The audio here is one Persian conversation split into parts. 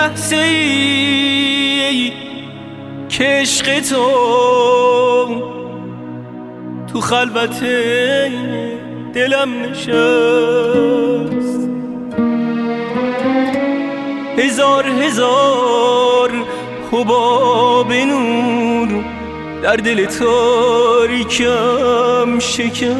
لحظه ای که عشق تو خلوت دلم نشست، هزار حباب نور در دل تاریکم شکست.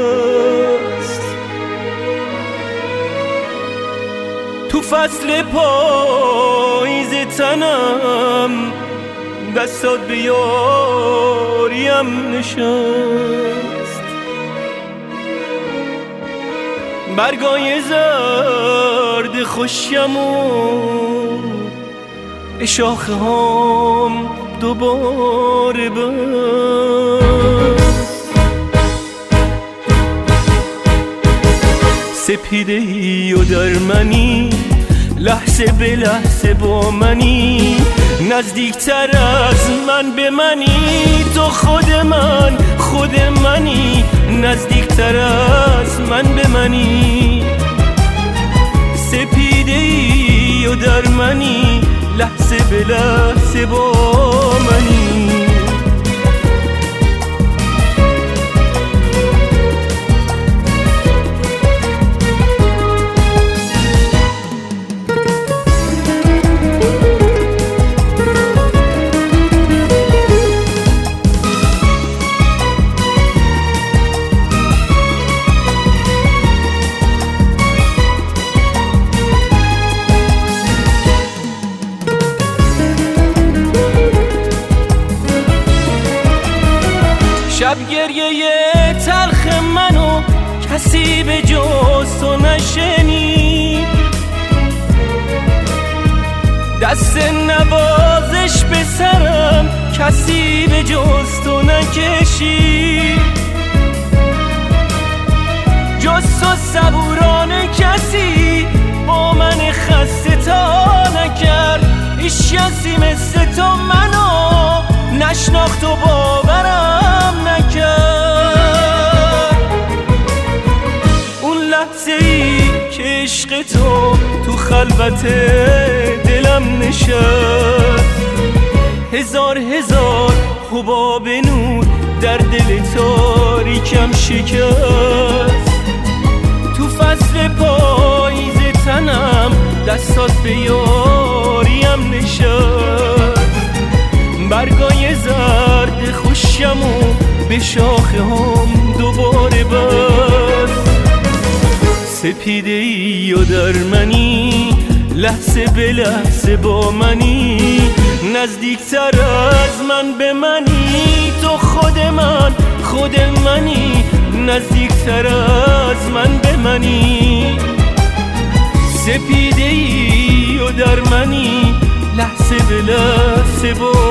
تو فصل پاییز تنم دستات به یاریم نشست، برگای زرد خوشیمو به شاخه هم دوباره بست. سپیده ای و در منی، لحظه به لحظه با منی، نزدیکتر از من به منی، تو خود منی، نزدیکتر از من به منی. سپیده ای و در منی، لحظه به لحظه با منی. شب گریه تلخ منو کسی به جز تو نشنید، دست نوازش به سرم کسی به جز تو نکشید، جز تو صبورانه کسی با من خسته تا نکرد، هیچ کسی مثل تو منو نشناخت و باورم نکرد. اون لحظه ای که عشق تو خلوت دلم نشست، هزار حباب نور در دل تاریکم شکست. تو فصل پاییز تنم دستات به یاریم نشست، برگای زرد خوشیمو به شاخه هم دوباره بست. سپیده ای و در منی، لحظه به لحظه با منی، نزدیکتر از من به منی، تو خود منی، نزدیکتر از من به منی. سپیده ای و در منی، لحظه به لحظه با